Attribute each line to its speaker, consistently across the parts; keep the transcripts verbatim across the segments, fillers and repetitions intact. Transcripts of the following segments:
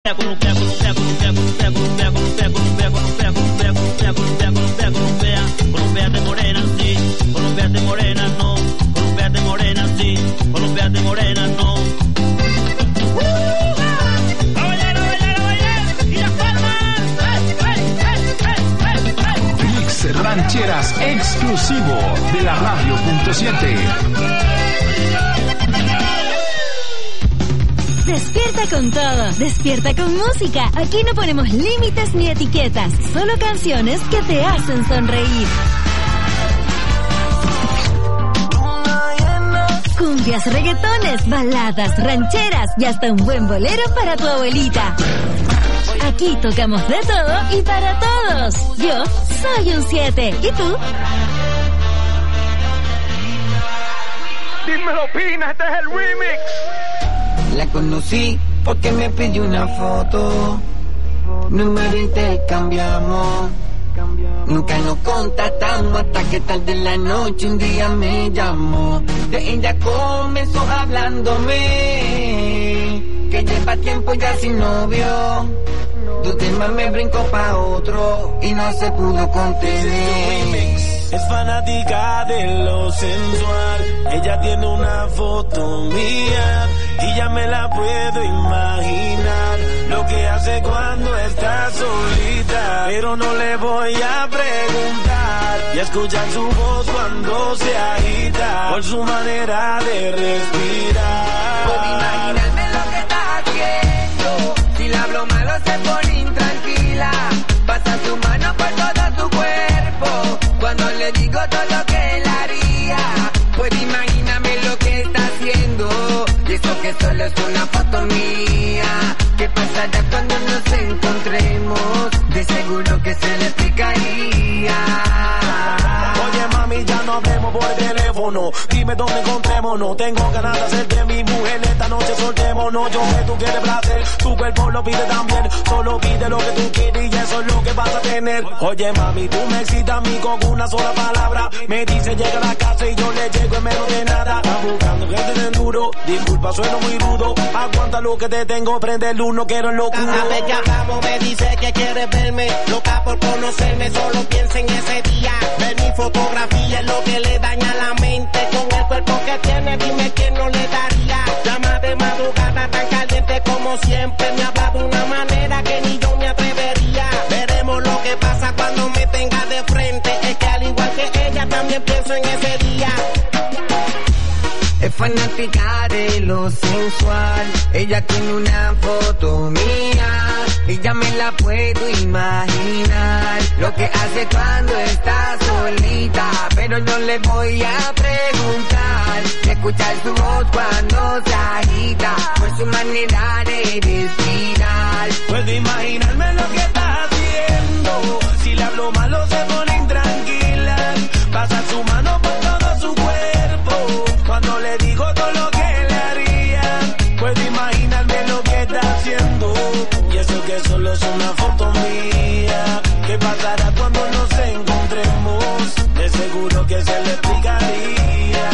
Speaker 1: Colombia, Colombia, Colombia, Colombia, Colombia, Colombia, Colombia, Colombia, Colombia, Colombia, Colombia, Colombia, Colombia, Colombia de morena sí, Colombia de morena no, Colombia de morena sí, Colombia de morena no. A bailar, a bailar, a bailar y las palmas.
Speaker 2: Mix Rancheras exclusivo de la radio punto siete.
Speaker 3: Despierta con todo, despierta con música. Aquí no ponemos límites ni etiquetas, solo canciones que te hacen sonreír. Cumbias, reggaetones, baladas, rancheras y hasta un buen bolero para tu abuelita. Aquí tocamos de todo y para todos. Yo soy un siete. ¿Y tú?
Speaker 4: Dímelo, Pina, este es el remix.
Speaker 5: La conocí porque me pidió una foto. Número intercambiamos. Nunca nos contactamos hasta que tarde en la noche un día me llamó. De ella comenzó hablándome que lleva tiempo ya sin novio. Tu tema me brincó pa' otro y no se pudo contener.
Speaker 6: Es fanática de lo sensual. Ella tiene una foto mía y ya me la puedo imaginar. Lo que hace cuando está solita, pero no le voy a preguntar. Y escuchar su voz cuando se agita por su manera de respirar.
Speaker 5: Puedo imaginarme lo que está haciendo. Si le hablo malo se pone intranquila. Pasa su mano por todo su cuerpo cuando le digo todo lo que él haría. Puedo imaginarme lo que está haciendo. Y eso que solo es una foto mía. ¿Qué pasará cuando nos encontremos? De seguro que se le explicaría.
Speaker 6: Oye mami, ya no hablemos por teléfono. Dime dónde encontrémonos. Tengo ganas de hacerte mi mujer. Esta noche soltémonos. Yo sé tú quieres placer, tu cuerpo lo pide también. Solo pide lo que tú quieres y eso es lo que vas a tener. Oye mami, tú me excitas a mí con una sola palabra. Me dice llega a la casa y yo le llego en menos de nada. Estás buscando que te den duro. Disculpa, sueno muy rudo. Aguanta lo que te tengo, prende el luz, no quiero en locura.
Speaker 7: Cada vez que hablamos me dice que quiere verme. Loca por conocerme, solo piensa en ese día. Ver mi fotografía es lo que le daña la mente. Con el cuerpo que tiene, dime quién no le daría. Llama de madrugada tan caliente como siempre. Me habla de una manera que ni yo me atrevería. Veremos lo que pasa cuando me tenga de frente. Es que al igual que ella también pienso en ese día.
Speaker 5: Es fanática de lo sensual. Ella tiene una foto mía y ya me la puedo imaginar. Lo que hace cuando está solita, pero no le voy a preguntar. Escuchar su voz cuando se agita por su manera de respirar.
Speaker 6: Puedo imaginarme lo que está haciendo. Si le hablo malo se pone intranquila. Pasa su mano por todo su cuerpo cuando le digo todo lo que le haría. Puedo imaginarme lo que está haciendo. Y eso que solo es una foto mía. ¿Qué pasará cuando nos encontremos? De seguro que se le explicaría.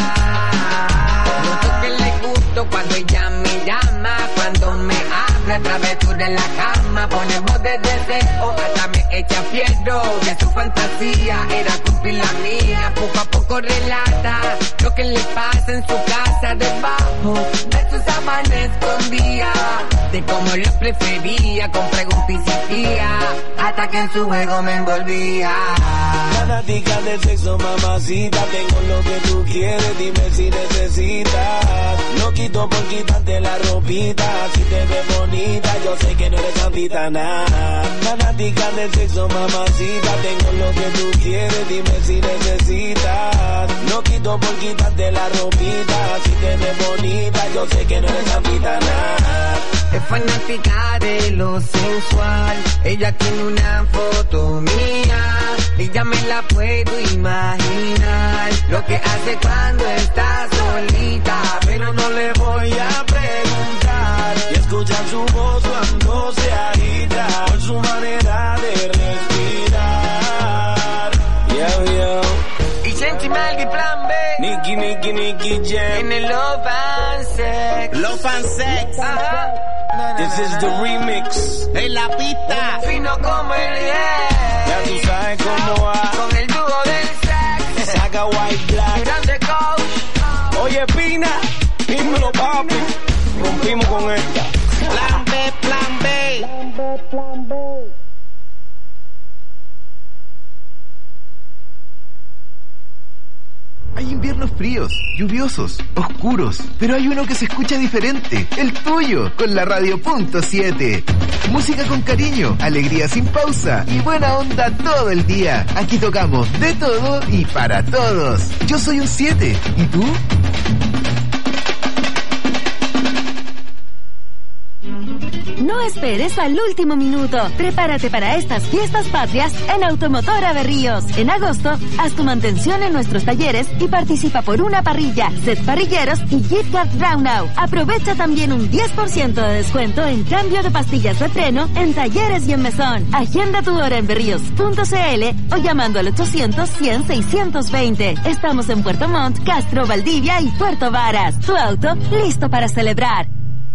Speaker 5: Noto que le gusto cuando ella me llama, cuando me habla, travesura en la cama. Ponemos de deseo, hasta me echa fierro. Que su fantasía era cumplir la mía. Poco a poco relata lo que le pasa en su casa, debajo de sus sábanas escondía. De cómo lo prefería, con preguntas y insistía, hasta que en su juego me envolvía.
Speaker 6: Fanática de sexo, mamacita. Tengo lo que tú quieres, dime si necesitas. No quito por quitarte la ropita. Si te ves bonita, yo sé que no eres santita, nada. Fanática de sexo, mamacita. Tengo lo que tú quieres, dime si necesitas. No quito por quitarte la ropita. Si te ves bonita, yo sé que no eres santita, nada.
Speaker 5: Es fanática de lo sensual. Ella tiene una foto mía y ya me la puedo imaginar. Lo que hace cuando está solita,
Speaker 6: pero no le voy a preguntar. Y escuchar su voz cuando se agita por su manera de respirar. Yo, yo.
Speaker 5: Y Senti Maldi Plan B.
Speaker 6: Nicky, Nicky, Nicky Jam.
Speaker 5: En el Love and Sex.
Speaker 7: Love and Sex.
Speaker 5: Ajá.
Speaker 6: This is the remix.
Speaker 7: En la pista.
Speaker 5: Fino como el yeah.
Speaker 6: Ya tú sabes cómo va.
Speaker 5: Con el dúo del sax.
Speaker 6: Saca White Black.
Speaker 5: Grande coach.
Speaker 6: Oye, Pina, dímelo, papi. Rompimos con esta.
Speaker 7: Plan B, plan B. Plan B, plan B.
Speaker 8: Hay inviernos fríos, lluviosos, oscuros, pero hay uno que se escucha diferente, el tuyo, con la radio punto siete. Música con cariño, alegría sin pausa y buena onda todo el día. Aquí tocamos de todo y para todos. Yo soy un siete, ¿y tú?
Speaker 3: No esperes al último minuto. Prepárate para estas fiestas patrias en Automotora Berríos. En agosto, haz tu mantención en nuestros talleres y participa por una parrilla, set parrilleros y gift card Brownnow. Aprovecha también un diez por ciento de descuento en cambio de pastillas de freno en talleres y en mesón. Agenda tu hora en berríos punto cl o llamando al ochocientos, cien, seiscientos veinte. Estamos en Puerto Montt, Castro, Valdivia y Puerto Varas. Tu auto listo para celebrar.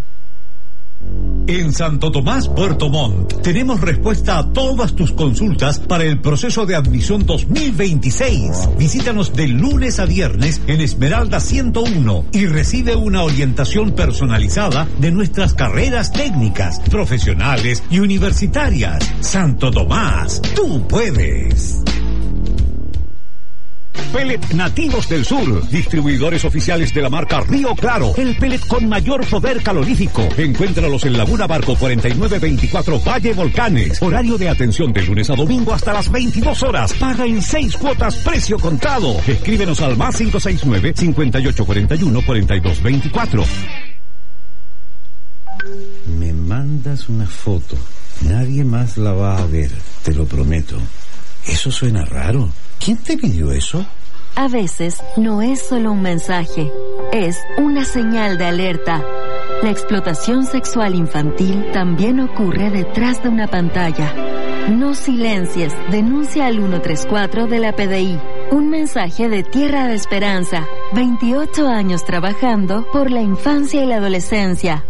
Speaker 9: En Santo Tomás, Puerto Montt, tenemos respuesta a todas tus consultas para el proceso de admisión dos mil veintiséis. Visítanos de lunes a viernes en Esmeralda ciento uno y recibe una orientación personalizada de nuestras carreras técnicas, profesionales y universitarias. Santo Tomás, tú puedes. Pellet Nativos del Sur, distribuidores oficiales de la marca Río Claro, el pellet con mayor poder calorífico. Encuéntralos en Laguna Barco cuarenta y nueve veinticuatro Valle Volcanes. Horario de atención de lunes a domingo hasta las veintidós horas. Paga en seis cuotas, precio contado. Escríbenos al más cinco seis nueve, cinco ocho cuatro uno, cuatro dos dos cuatro.
Speaker 10: Me mandas una foto. Nadie más la va a ver, te lo prometo. Eso suena raro. ¿Quién te pidió eso?
Speaker 3: A veces no es solo un mensaje, es una señal de alerta. La explotación sexual infantil también ocurre detrás de una pantalla. No silencies, denuncia al ciento treinta y cuatro de la P D I. Un mensaje de Tierra de Esperanza. veintiocho años trabajando por la infancia y la adolescencia.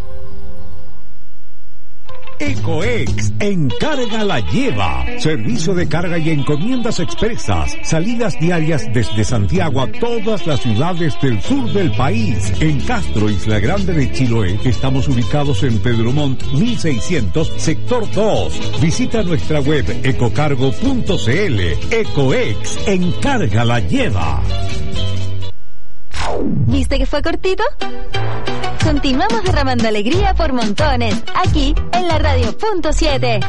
Speaker 9: Ecoex, Encarga la Lleva. Servicio de carga y encomiendas expresas. Salidas diarias desde Santiago a todas las ciudades del sur del país. En Castro, Isla Grande de Chiloé, estamos ubicados en Pedro Montt mil seiscientos, sector dos. Visita nuestra web ecocargo punto cl. Ecoex, Encarga la Lleva.
Speaker 3: ¿Viste que fue cortito? Continuamos derramando alegría por montones, aquí en la radio punto siete.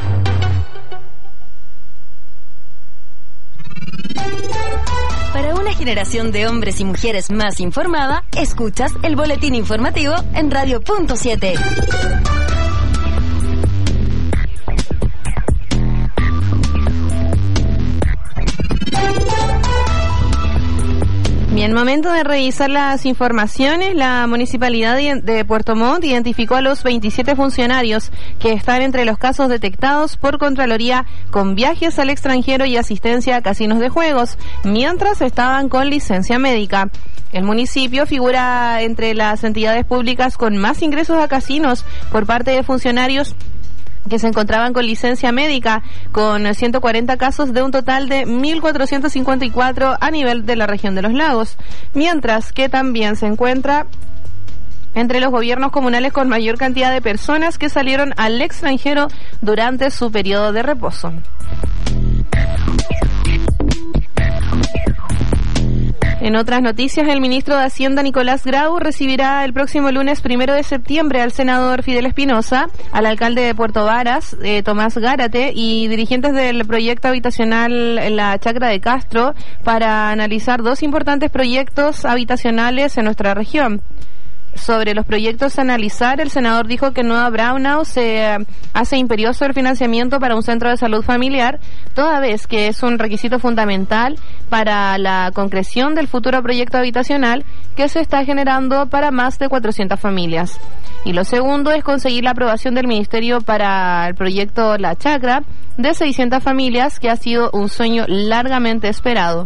Speaker 3: Para una generación de hombres y mujeres más informada, escuchas el boletín informativo en radio punto siete.
Speaker 11: Bien, momento de revisar las informaciones. La Municipalidad de Puerto Montt identificó a los veintisiete funcionarios que están entre los casos detectados por Contraloría con viajes al extranjero y asistencia a casinos de juegos, mientras estaban con licencia médica. El municipio figura entre las entidades públicas con más ingresos a casinos por parte de funcionarios que se encontraban con licencia médica, con ciento cuarenta casos de un total de mil cuatrocientos cincuenta y cuatro a nivel de la región de los lagos, mientras que también se encuentra entre los gobiernos comunales con mayor cantidad de personas que salieron al extranjero durante su periodo de reposo. En otras noticias, el ministro de Hacienda, Nicolás Grau, recibirá el próximo lunes primero de septiembre al senador Fidel Espinosa, al alcalde de Puerto Varas, eh, Tomás Gárate, y dirigentes del proyecto habitacional en la Chacra de Castro para analizar dos importantes proyectos habitacionales en nuestra región. Sobre los proyectos a analizar, el senador dijo que en Nueva Brownnow se hace imperioso el financiamiento para un centro de salud familiar, toda vez que es un requisito fundamental para la concreción del futuro proyecto habitacional que se está generando para más de cuatrocientas familias. Y lo segundo es conseguir la aprobación del Ministerio para el proyecto La Chacra de seiscientas familias, que ha sido un sueño largamente esperado.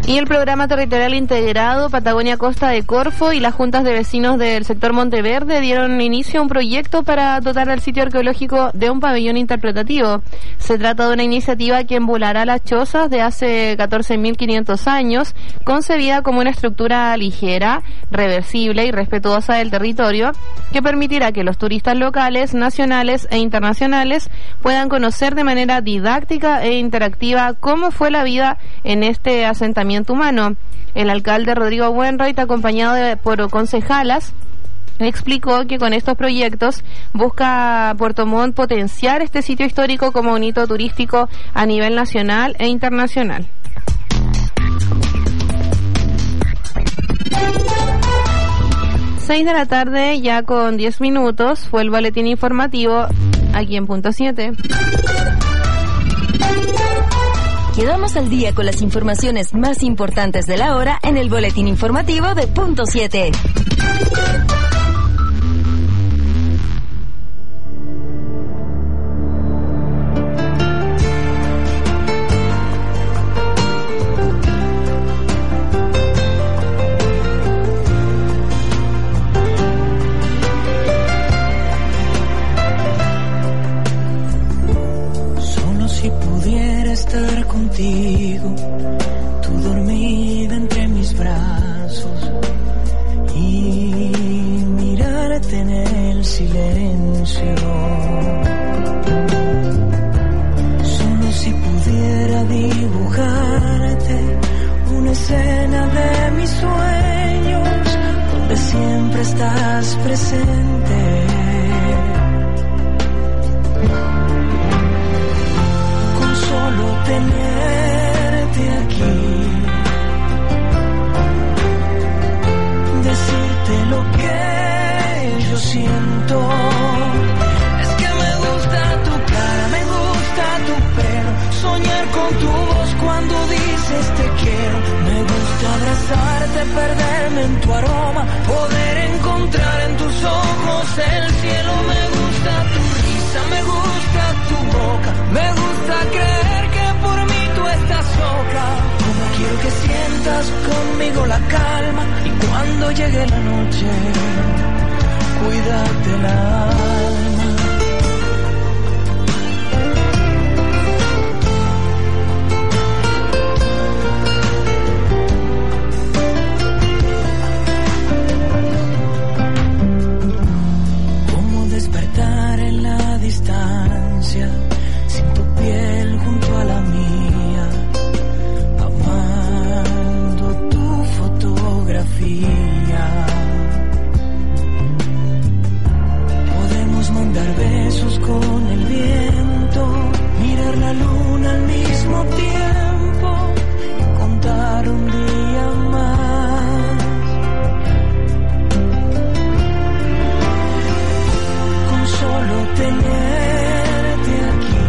Speaker 11: Y el Programa Territorial Integrado Patagonia Costa de Corfo y las juntas de vecinos del sector Monteverde dieron inicio a un proyecto para dotar al sitio arqueológico de un pabellón interpretativo. Se trata de una iniciativa que embulará las chozas de hace catorce mil quinientos años, concebida como una estructura ligera, reversible y respetuosa del territorio, que permitirá que los turistas locales, nacionales e internacionales puedan conocer de manera didáctica e interactiva cómo fue la vida en este asentamiento humano. El alcalde Rodrigo Buenroit, acompañado de, por concejalas, explicó que con estos proyectos busca Puerto Montt potenciar este sitio histórico como un hito turístico a nivel nacional e internacional. Seis de la tarde, ya con diez minutos, fue el boletín informativo aquí en Punto siete.
Speaker 3: Quedamos al día con las informaciones más importantes de la hora en el boletín informativo de Punto siete.
Speaker 12: Estar contigo, tú dormida entre mis brazos y mirarte en el silencio. Solo si pudiera dibujarte una escena de mis sueños donde siempre estás presente. Solo tenerte aquí, decirte lo que yo siento. Es que me gusta tu cara, me gusta tu pelo, soñar con tu voz cuando dices te quiero. Me gusta abrazarte, perderme en tu aroma, poder encontrar en tus ojos el cielo. Me gusta tu risa, me gusta tu boca, me gusta creer que por mí tú estás loca. Como quiero que sientas conmigo la calma y cuando llegue la noche, cuídate el alma. Como despertar en la distancia, sin tu piel junto a la mía, amando tu fotografía. Podemos mandar besos con el viento, mirar la luna al mismo tiempo y contar un día más. Con solo tenerte aquí,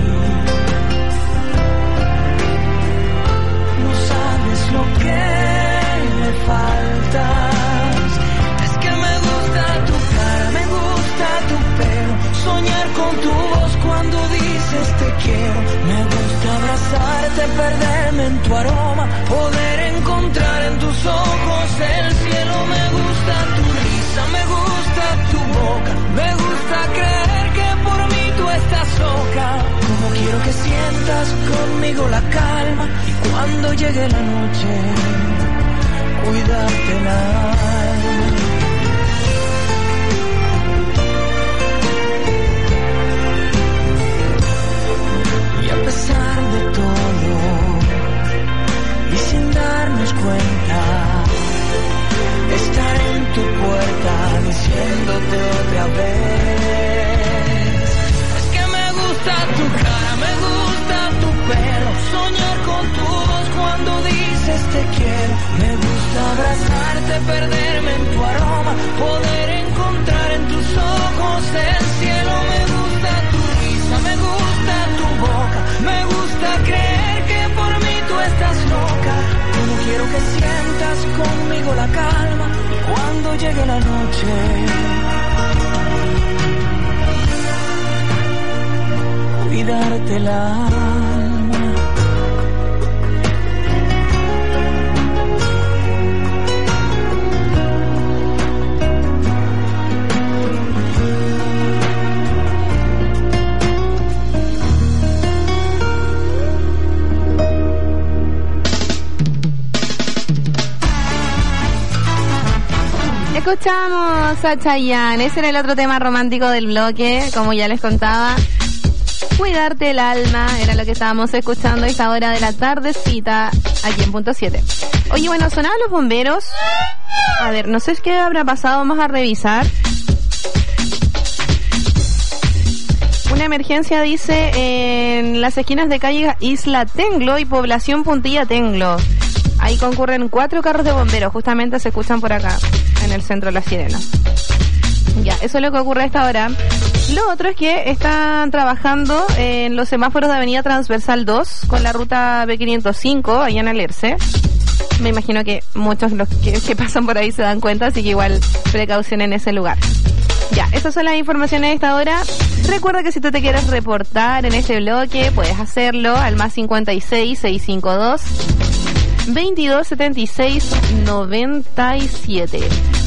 Speaker 12: no sabes lo que me faltas. Es que me gusta tu cara, me gusta tu pelo, soñar con tu voz cuando dices te quiero. Me gusta abrazarte, perderme en tu aroma, poder encontrar en tus ojos el cielo. Me gusta tu risa, me gusta tu boca, me gusta creer que por mí tú estás loca. Como quiero que sientas conmigo la calma y cuando llegue la noche, cuídate el alma. Y a pesar de todo, y sin darnos cuenta, estar en tu puerta diciéndote otra vez. Es que me gusta tu cara, me gusta tu pelo, soñar con tu voz cuando dices te quiero. Me gusta abrazarte, perderme en tu aroma, poder encontrar en tus ojos el cielo. Me gusta tu risa, me gusta tu boca, me gusta creer que por mí tú estás loca. Como quiero que sientas conmigo la calma y cuando llegue la noche, cuidarte el alma.
Speaker 11: escuchamos a Chayanne. Ese era el otro tema romántico del bloque, como ya les contaba. Cuidarte el alma era lo que estábamos escuchando a esta hora de la tardecita aquí en Punto siete. Oye, bueno, sonaban los bomberos. A ver, no sé qué habrá pasado, vamos a revisar. Una emergencia, dice, en las esquinas de calle Isla Tenglo y Población Puntilla Tenglo. Ahí concurren cuatro carros de bomberos, justamente se escuchan por acá, en el centro de La Sirena. Ya, eso es lo que ocurre a esta hora. Lo otro es que están trabajando en los semáforos de Avenida Transversal dos con la ruta B quinientos cinco, allá en Alerce. Me imagino que muchos los que, que pasan por ahí se dan cuenta, así que igual precaución en ese lugar. Ya, esas son las informaciones de esta hora. Recuerda que si tú te quieres reportar en este bloque, puedes hacerlo al más cincuenta y seis, seiscientos cincuenta y dos, veintidós setenta y seis, noventa y siete.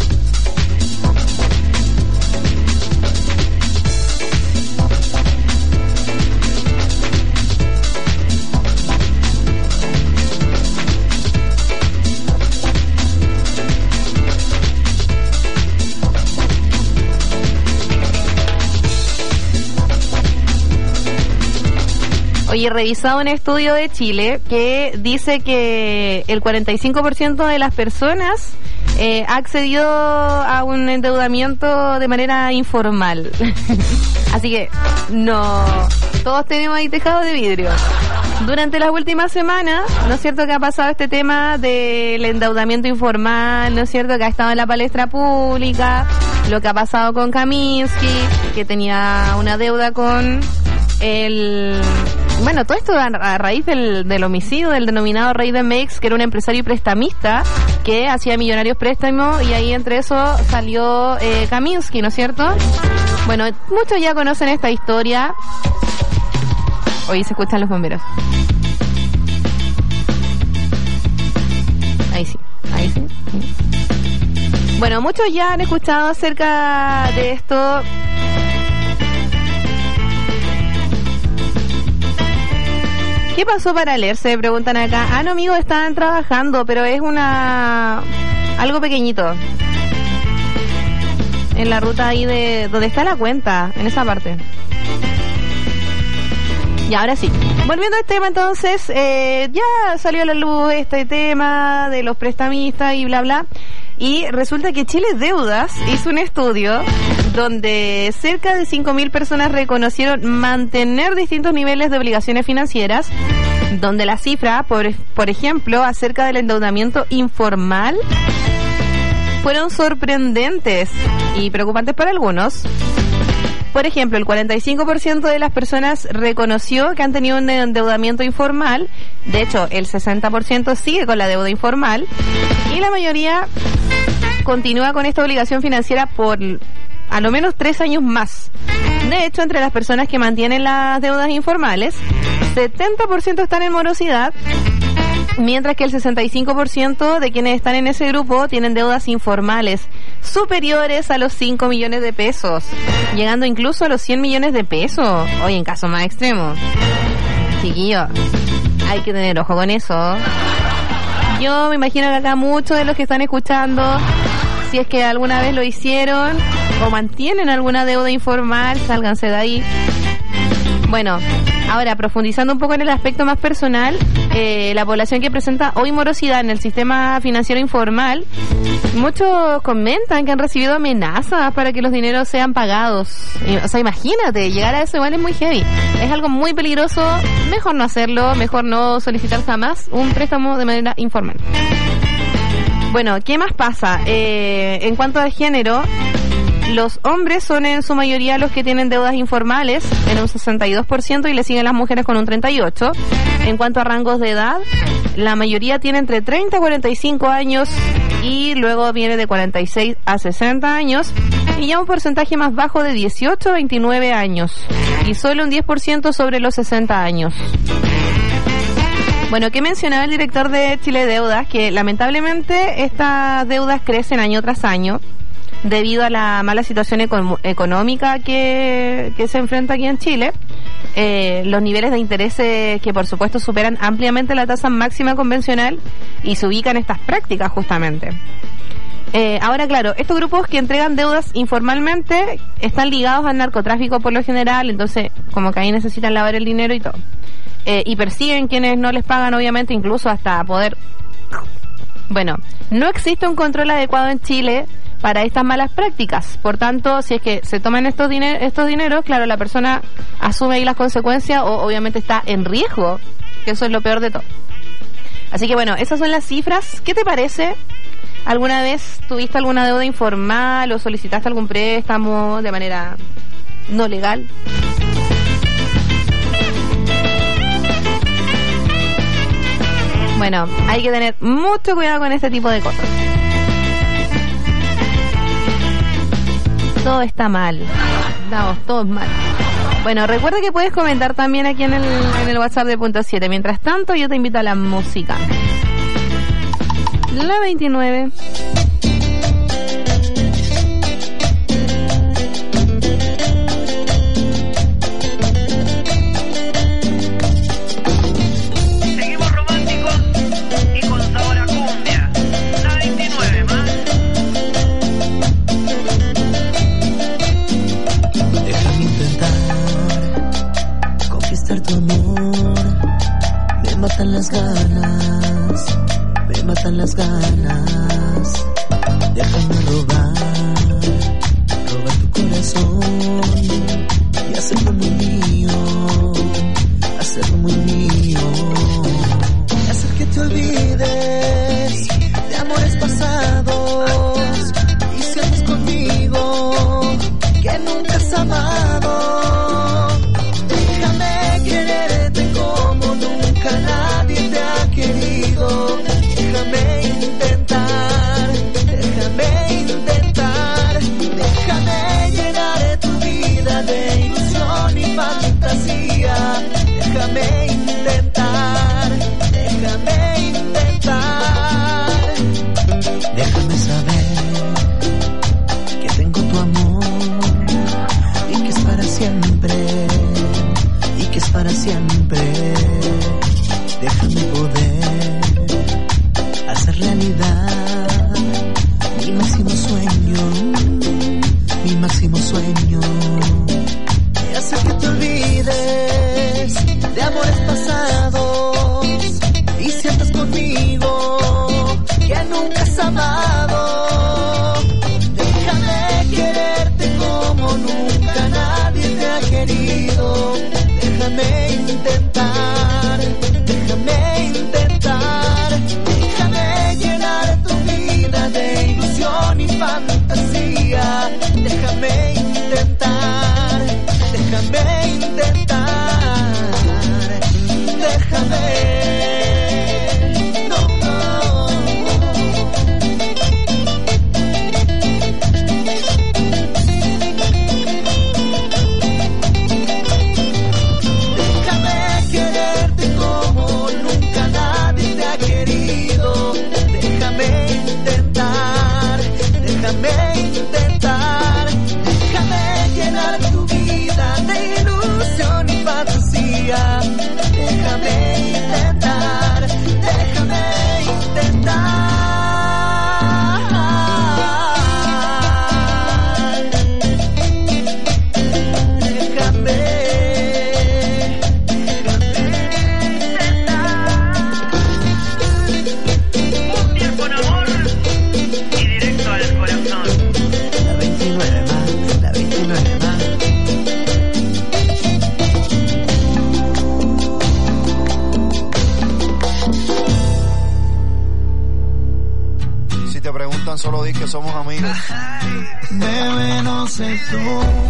Speaker 11: Oye, revisado un estudio de Chile que dice que el cuarenta y cinco por ciento de las personas eh, ha accedido a un endeudamiento de manera informal. Así que, no, todos tenemos ahí tejado de vidrio. Durante las últimas semanas, ¿no es cierto que ha pasado este tema del endeudamiento informal? ¿No es cierto que ha estado en la palestra pública? Lo que ha pasado con Kaminsky, que tenía una deuda con el... Bueno, todo esto a, a raíz del, del homicidio del denominado Rey de Mex, que era un empresario y prestamista que hacía millonarios préstamos, y ahí entre eso salió eh, Kaminsky, ¿no es cierto? Bueno, muchos ya conocen esta historia. Hoy se escuchan los bomberos. Ahí sí, ahí sí. Bueno, muchos ya han escuchado acerca de esto. ¿Qué pasó para leer? Se preguntan acá. Ah, no, amigos, están trabajando, pero es una... algo pequeñito. En la ruta ahí de... donde está la cuenta, en esa parte. Y ahora sí. Volviendo al tema, entonces, eh, ya salió a la luz este tema de los prestamistas y bla, bla. Y resulta que Chile Deudas hizo un estudio donde cerca de cinco mil personas reconocieron mantener distintos niveles de obligaciones financieras, donde la cifra, por, por ejemplo, acerca del endeudamiento informal, fueron sorprendentes y preocupantes para algunos. Por ejemplo, el cuarenta y cinco por ciento de las personas reconoció que han tenido un endeudamiento informal. De hecho, el sesenta por ciento sigue con la deuda informal. Y la mayoría continúa con esta obligación financiera por a lo menos tres años más. De hecho, entre las personas que mantienen las deudas informales, setenta por ciento están en morosidad, mientras que el sesenta y cinco por ciento de quienes están en ese grupo tienen deudas informales superiores a los cinco millones de pesos, llegando incluso a los cien millones de pesos. Hoy en caso más extremo. Chiquillo, hay que tener ojo con eso. Yo me imagino que acá muchos de los que están escuchando, si es que alguna vez lo hicieron o mantienen alguna deuda informal, sálganse de ahí. Bueno, ahora profundizando un poco en el aspecto más personal, eh, la población que presenta hoy morosidad en el sistema financiero informal, muchos comentan que han recibido amenazas para que los dineros sean pagados. O sea, imagínate, llegar a eso igual es muy heavy. Es algo muy peligroso, mejor no hacerlo, mejor no solicitar jamás un préstamo de manera informal. Bueno, ¿qué más pasa? Eh, en cuanto al género, los hombres son en su mayoría los que tienen deudas informales en un sesenta y dos por ciento y le siguen las mujeres con un treinta y ocho por ciento. En cuanto a rangos de edad, la mayoría tiene entre treinta y cuarenta y cinco años y luego viene de cuarenta y seis a sesenta años y ya un porcentaje más bajo de dieciocho a veintinueve años y solo un diez por ciento sobre los sesenta años. Bueno, que mencionaba el director de Chile Deudas que lamentablemente estas deudas crecen año tras año debido a la mala situación eco- económica que, que se enfrenta aquí en Chile, eh, los niveles de intereses que por supuesto superan ampliamente la tasa máxima convencional y se ubican estas prácticas justamente. Eh, ahora, claro, estos grupos que entregan deudas informalmente están ligados al narcotráfico por lo general, entonces como que ahí necesitan lavar el dinero y todo. Eh, y persiguen quienes no les pagan, obviamente, incluso hasta poder... Bueno, no existe un control adecuado en Chile para estas malas prácticas. Por tanto, si es que se toman estos, diner- estos dineros, claro, la persona asume ahí las consecuencias o obviamente está en riesgo, que eso es lo peor de todo. Así que bueno, esas son las cifras. ¿Qué te parece? ¿Alguna vez tuviste alguna deuda informal o solicitaste algún préstamo de manera no legal? Bueno, hay que tener mucho cuidado con este tipo de cosas. Todo está mal. Estamos todos mal. Bueno, recuerda que puedes comentar también aquí en el, en el WhatsApp de Punto siete. Mientras tanto, yo te invito a la música. La veintinueve.
Speaker 12: Seguimos románticos y con sabor a cumbia. La veintinueve más.
Speaker 13: Déjame intentar conquistar tu amor. Me matan las ganas. Me matan las ganas. Déjame robar, robar tu corazón y hacerlo muy mío, hacerlo muy mío. Hacer que te olvides de amores pasados y sientes conmigo que nunca has amado. Déjame quererte como nunca nadie te ha querido. Déjame intentar, déjame intentar, déjame llenar tu vida de ilusión y fantasía. Déjame intentar, déjame intentar. Déjame saber que tengo tu amor y que es para siempre, y que es para siempre. Déjame poder hacer realidad mi máximo sueño, mi máximo sueño. Y hacer que te olvides de amores pasados y sientas conmigo que nunca has amado. Déjame quererte como nunca nadie te ha querido. Déjame intentar, déjame intentar, déjame llenar tu vida de ilusión y fantasía. Déjame intentar, déjame intentar, déjame. No, no. Déjame quererte como nunca nadie te ha querido. Déjame intentar, déjame intentar, déjame llenar tu vida de ilusión y fantasía. Déjame intentar, déjame intentar. Déjame,
Speaker 12: Un día con amor y directo al corazón.
Speaker 13: La veintinueve más, la veintinueve más.
Speaker 14: Si te preguntan, solo di que somos amigos.
Speaker 13: Bebé, no sé tú,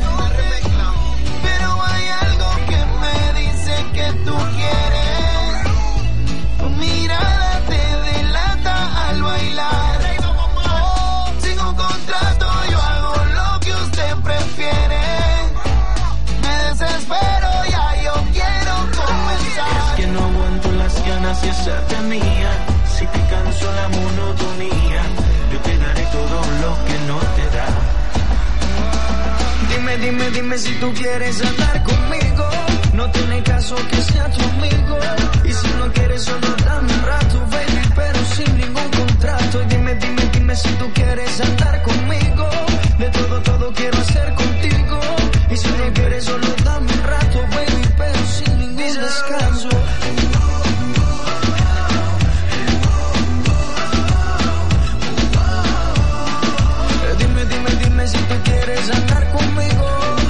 Speaker 13: pero hay algo que me dice que tú quieres. Tu mirada te delata al bailar. Sin un contrato yo hago lo que usted prefiere. Me desespero, ya yo quiero comenzar.
Speaker 12: Es que no aguanto las ganas de hacerte mía. Si te canso la monotonía, yo te daré todo lo que no te da. Dime, dime, dime si tú quieres andar conmigo. No tiene caso que sea tu amigo. Y si no quieres solo dame un rato, baby, pero sin ningún contrato. Y dime, dime, dime dime si tú quieres andar conmigo. De todo, todo quiero hacer contigo. Y si no quieres solo dame un rato, baby, pero sin ningún descanso. Dime, dime, dime si tú quieres andar conmigo.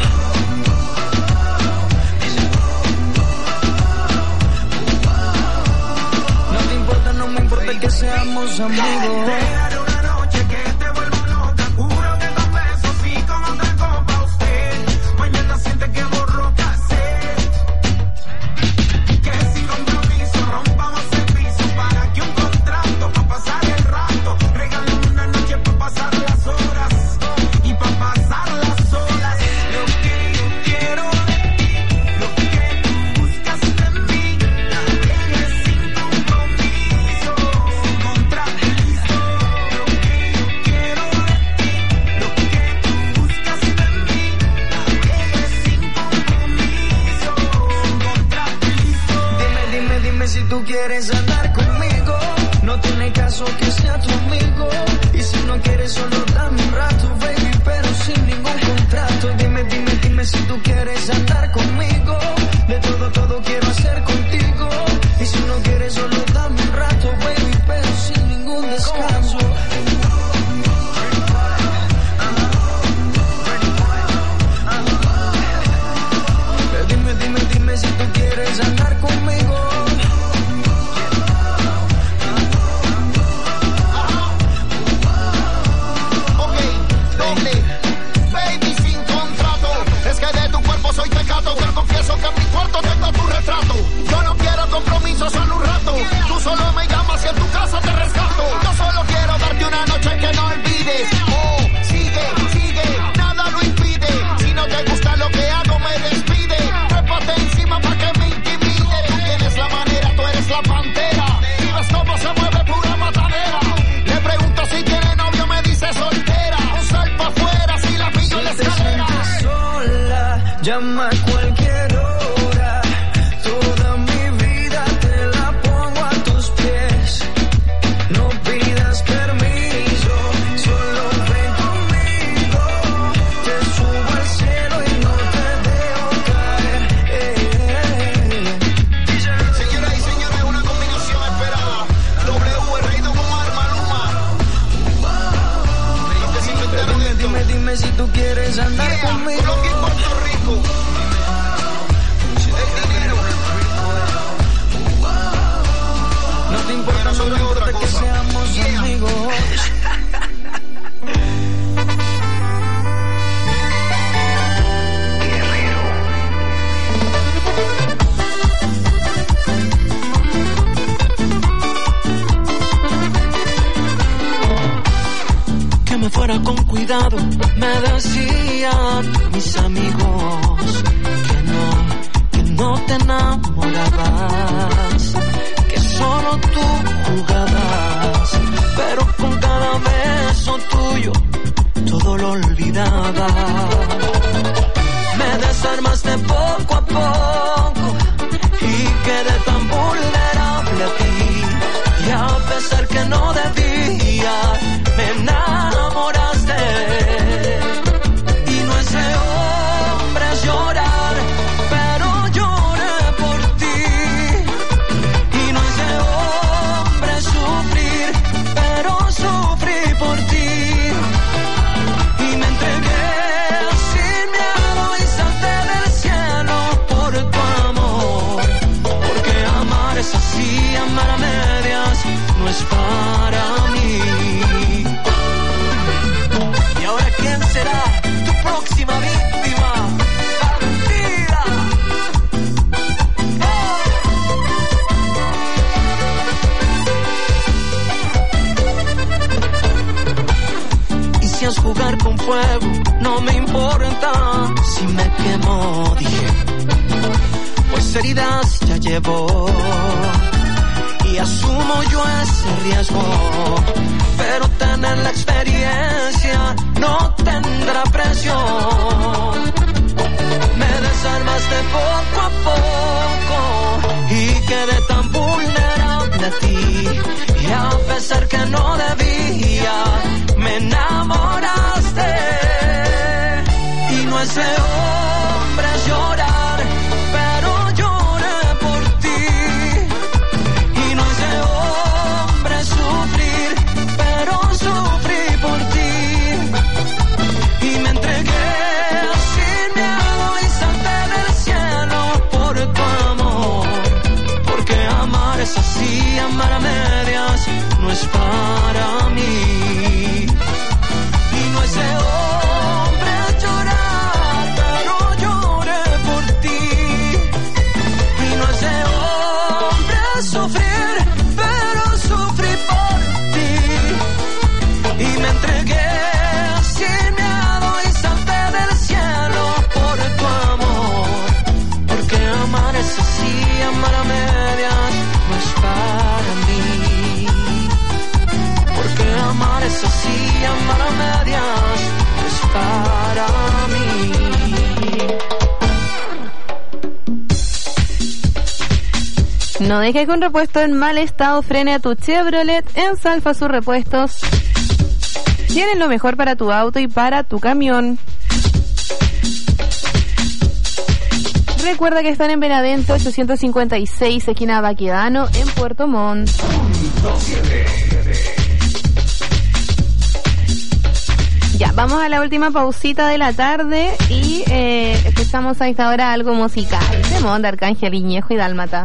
Speaker 12: No te importa, no me importa que seamos amigos.
Speaker 13: Déjale una noche que te vuelvo loca. Juro que dos besos y con otra copa usted. Mañana siente que borró cassette. Que sin compromiso rompamos el piso. Para que un contrato pa' pasar el rato. Regalo una noche pa' pasar las horas. Y pa' pasar las olas. Lo que yo quiero de ti. Lo que tú buscas de mí. También es sin compromiso. Sin contrato listo. Lo que yo quiero de ti. Lo que tú buscas de mí. También es sin compromiso. Sin contrato listo.
Speaker 12: Dime, dime, dime si tú quieres andar conmigo. No tiene caso que sea tu amigo. Y si no quieres solo dame un rato, baby, pero sin ningún contrato. Dime, dime, dime si tú quieres andar conmigo. De todo, todo quiero hacer contigo. Y si no quieres solo dame un rato, baby, pero sin ningún descanso. Dime, dime, dime si tú quieres andar conmigo.
Speaker 13: Ok, doble, baby sin contrato. Es que de tu cuerpo soy tecato. Te confieso que en mi cuarto tengo tu retrato. Yo no quiero compromiso, solo un rato. Tú solo me llamas y en tu casa te rescato. Yo solo quiero darte una noche que no olvides. Oh, sigue, sigue, nada lo impide. Si no te gusta lo que hago, me despide. Trépate encima pa' que me intimide. Tú tienes la manera, tú eres la pantera. Y ves cómo se mueve pura matadera. Le pregunto si tiene novio, me dice soltera. Un salto afuera, si la pillo en la
Speaker 12: Si te
Speaker 13: escalera.
Speaker 12: sientes sola, llama a cualquier hora. Toda mi vida te la pongo a tus pies. No pidas permiso, solo ven conmigo. Te subo al cielo y no te dejo caer. Eh, eh, eh.
Speaker 13: Señoras y señores, una combinación esperada. W, el rey de Omar, Maluma. Gente sin entender
Speaker 12: Dime,
Speaker 13: esto.
Speaker 12: dime, dime si tú quieres andar
Speaker 13: Yeah,
Speaker 12: conmigo.
Speaker 13: Colombia y Puerto Rico. El dinero.
Speaker 12: No te importa, no
Speaker 13: Nosotros
Speaker 12: me
Speaker 13: es otra
Speaker 12: importa que
Speaker 13: cosa.
Speaker 12: seamos
Speaker 13: Yeah.
Speaker 12: amigos.
Speaker 15: Que me fuera con cuidado, me decían mis amigos que no, que no te enamorabas, que solo tú jugabas, pero con cada beso tuyo todo lo olvidaba. Me desarmaste poco a poco y quedé tan vulnerable a ti. Y a pesar que no debía, me enamoraste. Y no es de hombres llorar, pero lloré por ti. Y no es de hombres sufrir, pero sufrí por ti. Y me entregué sin miedo y salté del cielo por tu amor. Porque amar es así, amar a medias no es para mí. ¿Y ahora quién será tu próxima víctima? ¡Bandida! ¡Oh! Y si es jugar con fuego, no me importa si me quemo, dije. Pues heridas ya llevo y asumo yo ese riesgo, pero tener la experiencia no tendrá precio. Me desarmaste poco a poco y quedé tan vulnerable a ti, y a pesar que no debía, ese hombre llorar, pero lloré por ti. Y no ese hombre sufrir, pero sufrí por ti. Y me entregué sin miedo y salté del cielo por tu amor. Porque amar es así, amar a medias no es para mí. Y no ese hombre llorar, pero lloré por ti. Y no ese hombre sufrir, pero sufrí por ti. Y me entregué sin miedo y salté del cielo por tu amor. Porque amar es así, amar a medias no es para mí. Porque amar es así, amar a medias no es para mí.
Speaker 11: No dejes que un repuesto en mal estado frene a tu Chevrolet. En Salfa sus repuestos tienen lo mejor para tu auto y para tu camión. Recuerda que están en Benavente ochocientos cincuenta y seis, esquina Baquedano, en Puerto Montt. Ya, vamos a la última pausita de la tarde y eh, escuchamos a esta hora algo musical. De Montt, Arcángel, Iñejo y Dálmata.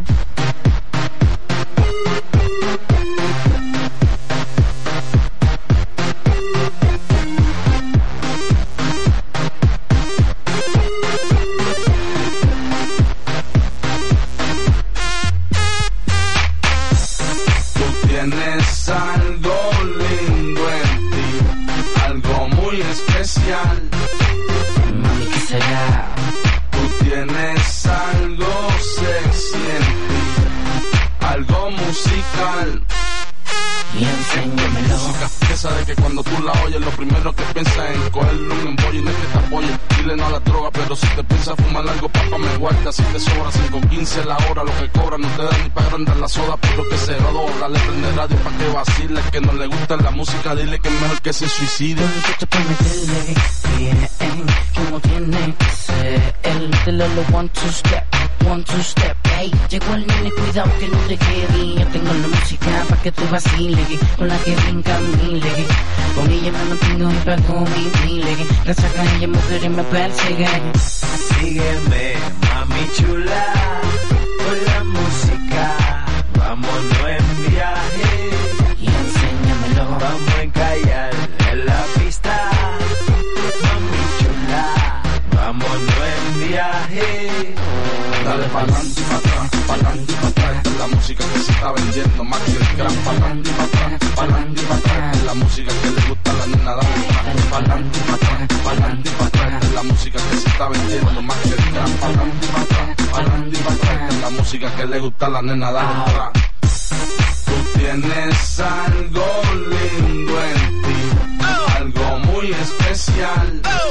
Speaker 16: Tienes algo lindo en ti, algo muy especial. Mami, ¿qué será? Tú tienes algo sexy en ti, algo musical. Y enséñamelo. Música esa de que cuando tú la oyes lo primero que piensas es en cogerle un embollo y no es que te apoye. Dile no a la droga, pero si te piensas fumar algo, papá me guarda. Si te sobra cinco quince la hora, lo que cobra no te da ni para agrandar la soda, pero que se roda. Le prende radio pa' que vacile, que no le gusta la música, dile que es mejor que se suicide.
Speaker 17: Muchacho, prometele bien, como tiene que ser. El de lo one two step, one two step. Hey, llegó el nene, cuidado que no te quede. Yo tengo la música pa' que tú vaciles, con la que brinca miles. Con ella me mantengo y pago mi miles. Gracias a ella mujeres me persiguen.
Speaker 18: Sígueme, mami chula, con la música. Vámonos en viaje
Speaker 17: y enséñamelo.
Speaker 18: Vamos a encallar en la pista. Mami chula, vámonos en viaje.
Speaker 16: Dale pa'lante y pa' atrás, pa'lante y pa' atrás. Esta es la música que se está vendiendo más que el crack. Pa'lante y pa' atrás, pa'lante y pa' atrás. Esta es la música que le gusta a la nena. Dale pa'lante y pa' atrás, pa'lante y pa' atrás. Esta es la música que se está vendiendo más que el crack. Pa'lante y pa' atrás, pa'lante y pa' atrás. Esta es la música que le gusta a la nena. Dale atrás. Tú tienes algo lindo en ti, algo muy especial.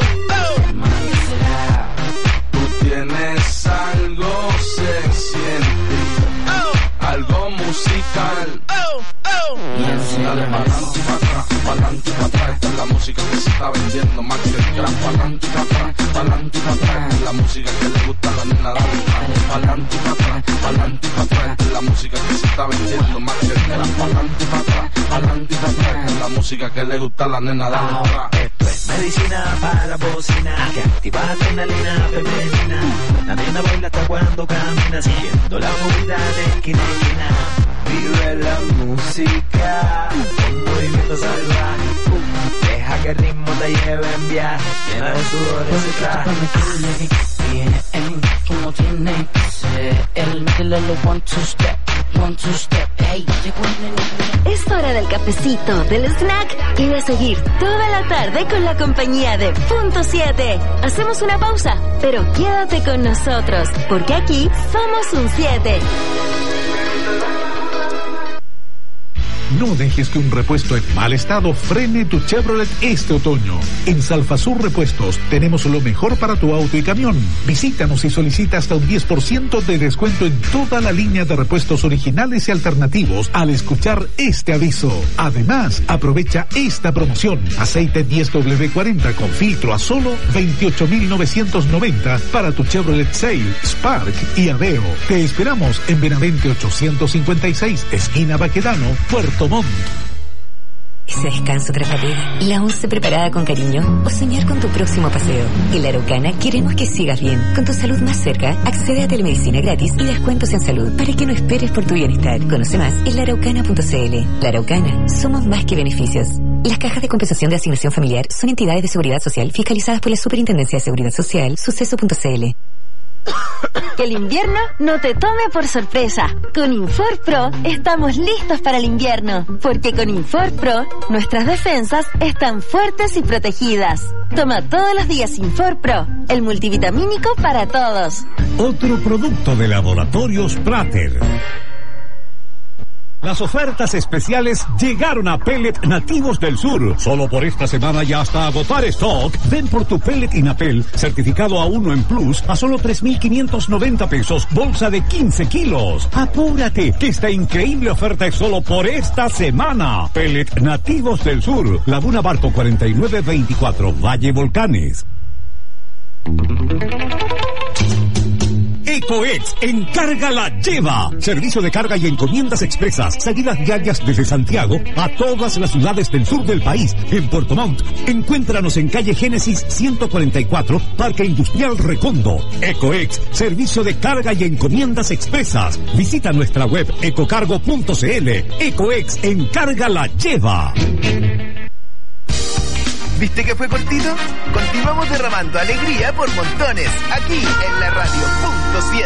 Speaker 16: Tú tienes algo sexy en ti, algo musical. Dale pa'lante y pa' atrás, pa'lante y pa' atrás. Esta es la música que se está vendiendo más que el crack. Pa'lante y pa' atrás, pa'lante y pa' atrás. Esta es la música que le gusta a la nena. Dale pa'lante y pa' atrás, pa'lante y pa' atrás. Esta es la música que se está vendiendo más que el crack. Pa'lante y pa' atrás, pa'lante y pa' atrás. Esta es la música que le gusta a la nena. Dale atrás.
Speaker 18: Esto es medicina para la bocina, que activa adrenalina femenina. La nena baila hasta cuando camina, siguiendo la movida de esquina a esquina. Vive la música, un movimiento salvaje. Uh, deja que el ritmo te lleve en viaje, llena de sudores y traje.
Speaker 17: Bien, como tiene que ser. El de lo one two step, one two step. Hey, llegó el nene.
Speaker 3: Es hora del cafecito, del snack y de seguir toda la tarde con la compañía de Punto siete. Hacemos una pausa, pero quédate con nosotros, porque aquí somos un siete.
Speaker 9: No dejes que un repuesto en mal estado frene tu Chevrolet este otoño. En Salfasur Repuestos tenemos lo mejor para tu auto y camión. Visítanos y solicita hasta un diez por ciento de descuento en toda la línea de repuestos originales y alternativos al escuchar este aviso. Además, aprovecha esta promoción. Aceite diez doble cuarenta con filtro a solo veintiocho mil novecientos noventa para tu Chevrolet Sail, Spark y Aveo. Te esperamos en Benavente ochocientos cincuenta y seis, esquina Baquedano, Puerto Montt.
Speaker 19: Ese descanso tras fatiga, la once preparada con cariño o soñar con tu próximo paseo. En La Araucana queremos que sigas bien. Con tu salud más cerca, accede a telemedicina gratis y descuentos en salud para que no esperes por tu bienestar. Conoce más en la araucana punto c l. La Araucana, somos más que beneficios. Las cajas de compensación de asignación familiar son entidades de seguridad social fiscalizadas por la Superintendencia de Seguridad Social, suceso punto c l.
Speaker 3: Que el invierno no te tome por sorpresa. Con Infor Pro estamos listos para el invierno, porque con Infor Pro nuestras defensas están fuertes y protegidas. Toma todos los días Infor Pro, el multivitamínico para todos.
Speaker 9: Otro producto de Laboratorios Prater. Las ofertas especiales llegaron a Pellet Nativos del Sur. Solo por esta semana y hasta agotar stock. Ven por tu Pellet Inapel, certificado a uno en Plus, a solo tres mil quinientos noventa pesos, bolsa de quince kilos. Apúrate, que esta increíble oferta es solo por esta semana. Pellet Nativos del Sur, Laguna Barco cuarenta y nueve veinticuatro, Valle Volcanes. EcoEx Encarga la Lleva. Servicio de carga y encomiendas expresas. Salidas diarias desde Santiago a todas las ciudades del sur del país. En Puerto Montt, encuéntranos en calle Génesis ciento cuarenta y cuatro, Parque Industrial Recondo. EcoEx, servicio de carga y encomiendas expresas. Visita nuestra web ecocargo punto c l. EcoEx Encarga la Lleva.
Speaker 8: ¿Viste que fue cortito? Continuamos derramando alegría por montones, aquí en la radio punto siete.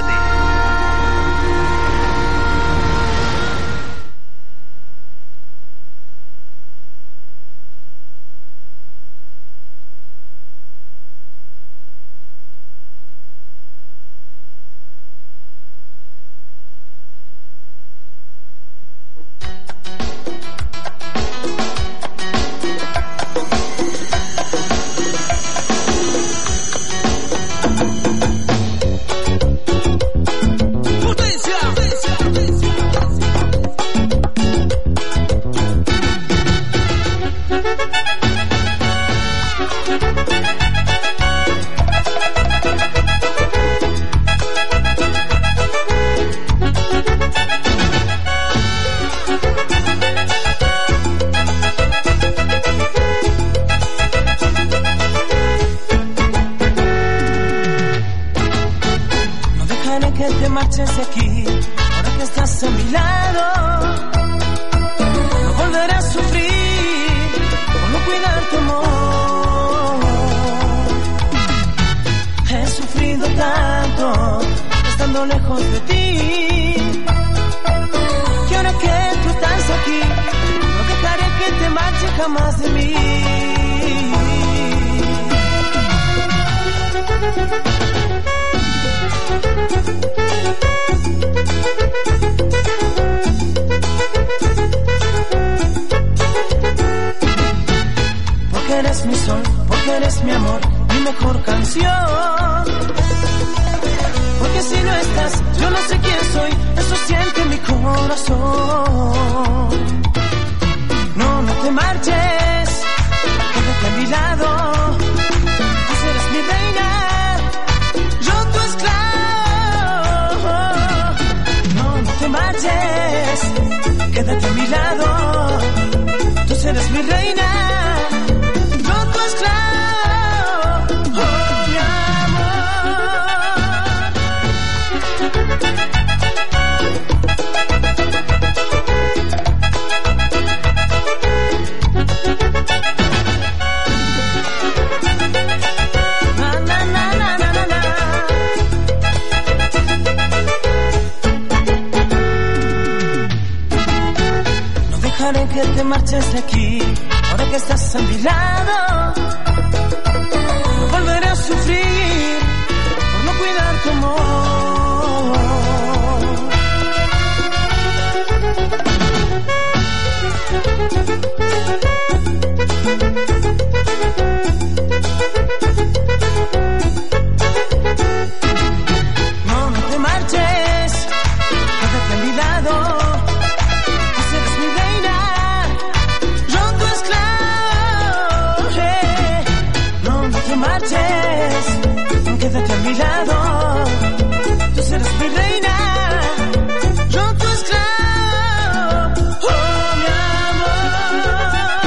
Speaker 12: quédate a mi lado. Tú serás mi reina, yo tu esclavo, oh mi amor.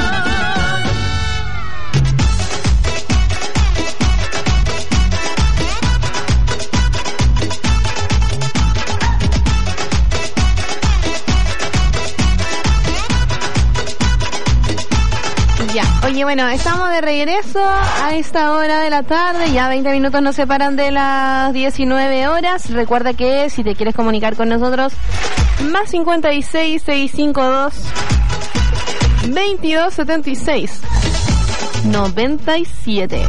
Speaker 11: Ya, oye, bueno, estamos de regreso a esta hora de la tarde, ya veinte minutos nos separan de las diecinueve horas. Recuerda que si te quieres comunicar con nosotros, más cincuenta y seis, seiscientos cincuenta y dos, veintidós setenta y seis, noventa y siete.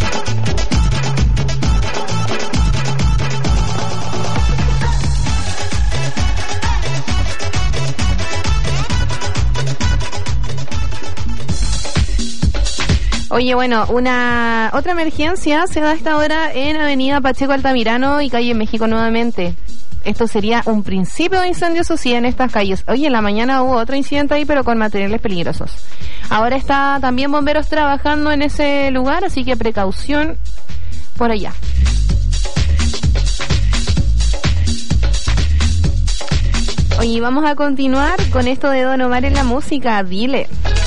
Speaker 11: Oye, bueno, una otra emergencia se da a esta hora en Avenida Pacheco Altamirano y Calle México nuevamente. Esto sería un principio de incendio, eso sí, en estas calles. Oye, en la mañana hubo otro incidente ahí, pero con materiales peligrosos. Ahora está también bomberos trabajando en ese lugar, así que precaución por allá. Oye, vamos a continuar con esto de Don Omar en la música. Dile.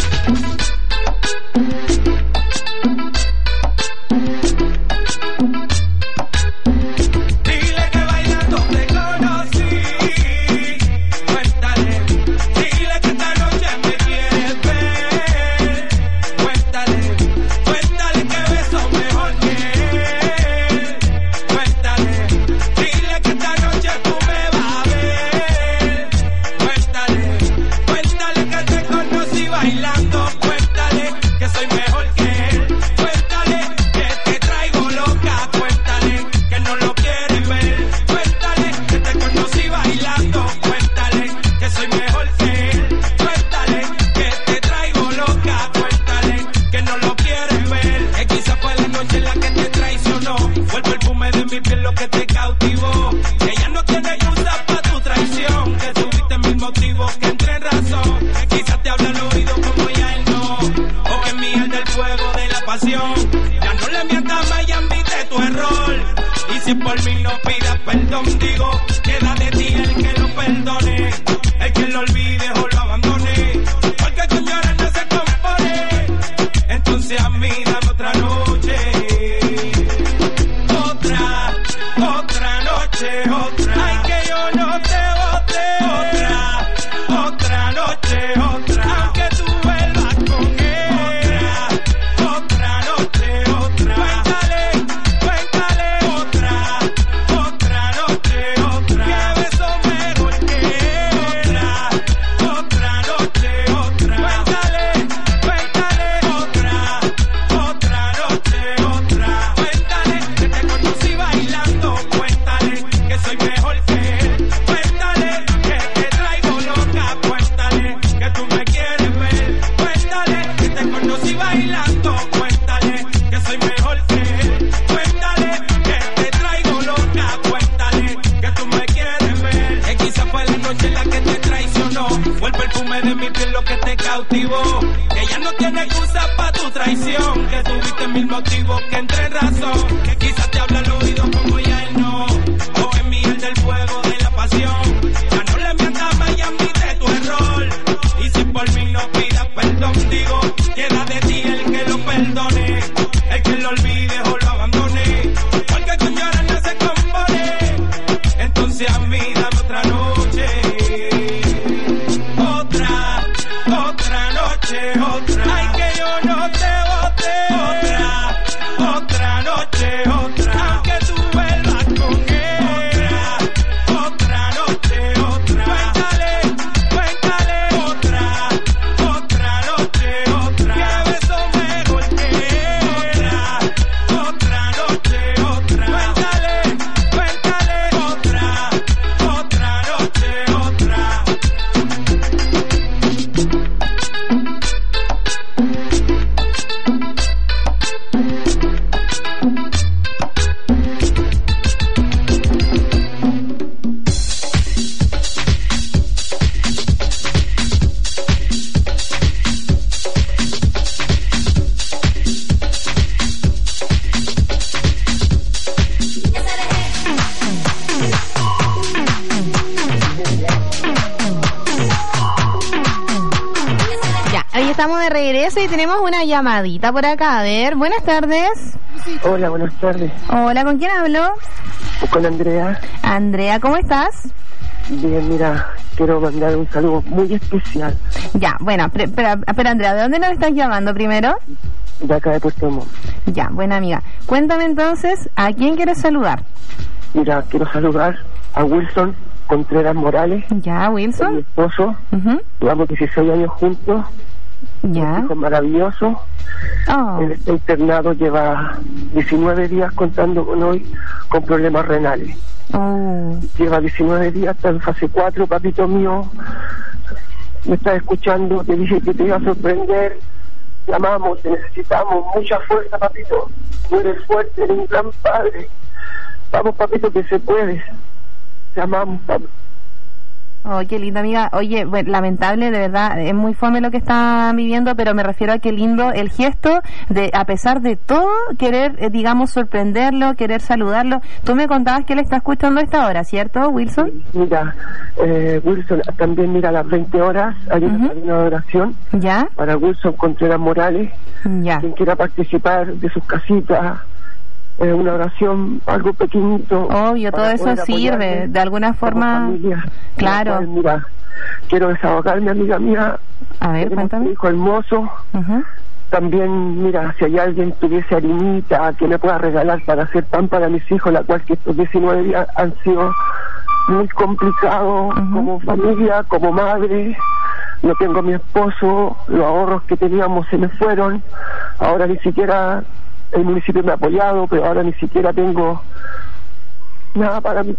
Speaker 20: Si por mí no pidas perdón, digo, queda de ti el que lo perdone, el que lo olvide o lo abandone, porque con llorar no se compone. Entonces a mí dame otra noche, otra, otra noche, otra. Ay, que yo no te bote, otra, otra noche, otra. Aunque tú vuelvas con él, otra, otra noche, otra. Cuéntale, cuéntale, otra, otra noche, otra. Que beso mejor que otra, otra noche, otra. Cuéntale, cuéntale, otra, otra noche, otra. Cuéntale que te conocí bailando, cuéntale que soy mejor que él, cuéntale que te traigo loca, cuéntale que tú me quieres ver, cuéntale que te conocí bailando, cuéntale que soy mejor que él, cuéntale que te traigo loca, cuéntale que tú me quieres ver. Que quizá fue la noche en la que te traicionó, fue el perfume de mi piel lo que te cautivó, que ya no tiene excusa pa' tu traición, que tuviste mil motivos que entre en razón, que quizás te habla al oído como ya él no, o en mí el del fuego de la pasión. Ya no le mientas más y admite tu error, y si por mí no pidas perdón, digo, queda de ti el que lo perdone, el que lo olvide o lo abandone, porque con llorar no se compone. Entonces a mí dame otra noche, otra, otra noche, otra. Ay, que yo no te bote, otra, otra noche, otra. Aunque tú vuelvas con él, otra, otra noche, otra. Cuéntale, cuéntale, otra, otra noche, otra. Que beso mejor que otra, otra noche, otra. Cuéntale, cuéntale, otra, otra noche, otra.
Speaker 11: parece? Y tenemos una llamadita por acá. A ver, buenas tardes.
Speaker 21: Hola, buenas tardes.
Speaker 11: Hola, ¿con quién hablo?
Speaker 21: Con Andrea.
Speaker 11: Andrea, ¿cómo estás?
Speaker 21: Bien, mira, quiero mandar un saludo muy especial.
Speaker 11: Ya, bueno, pero Andrea, ¿de dónde nos estás llamando primero?
Speaker 21: De acá de Puerto Montt.
Speaker 11: Ya, buena amiga. Cuéntame entonces, ¿a quién quieres saludar?
Speaker 21: Mira, quiero saludar a Wilson Contreras Morales.
Speaker 11: Ya, Wilson.
Speaker 21: Mi esposo. Uh-huh. Llevamos dieciséis años juntos.
Speaker 11: Ya.
Speaker 21: Un hijo maravilloso.
Speaker 11: Oh.
Speaker 21: Él está internado, lleva diecinueve días contando con hoy con problemas renales.
Speaker 11: Oh.
Speaker 21: Lleva diecinueve días, está en fase cuatro, papito mío. Me estás escuchando, te dije que te iba a sorprender. Te amamos, te necesitamos, mucha fuerza, papito. Tú eres fuerte, eres un gran padre. Vamos, papito, que se puede. Te amamos, papito.
Speaker 11: Oh, qué linda amiga. Oye, bueno, lamentable, de verdad, es muy fome lo que está viviendo, pero me refiero a qué lindo el gesto de, a pesar de todo, querer, eh, digamos, sorprenderlo, querer saludarlo. Tú me contabas que él está escuchando a esta hora, ¿cierto, Wilson?
Speaker 21: Mira, eh, Wilson, también mira, a las veinte horas hay una, uh-huh. una oración.
Speaker 11: ¿Ya?
Speaker 21: Para Wilson Contreras Morales.
Speaker 11: Ya.
Speaker 21: Quien quiera participar de sus casitas. Eh, una oración, algo pequeñito.
Speaker 11: Obvio, todo eso sirve, de alguna forma. Claro.
Speaker 21: Cual, mira, quiero desahogarme, amiga mía.
Speaker 11: A ver, cuéntame.
Speaker 21: Un hijo hermoso.
Speaker 11: Uh-huh.
Speaker 21: También, mira, si hay alguien que tuviese harinita que me pueda regalar para hacer pan para mis hijos, la cual que estos diecinueve días han sido muy complicados, uh-huh. como familia, como madre. No tengo a mi esposo, los ahorros que teníamos se me fueron. Ahora ni siquiera el municipio me ha apoyado, pero ahora ni siquiera tengo nada para mí.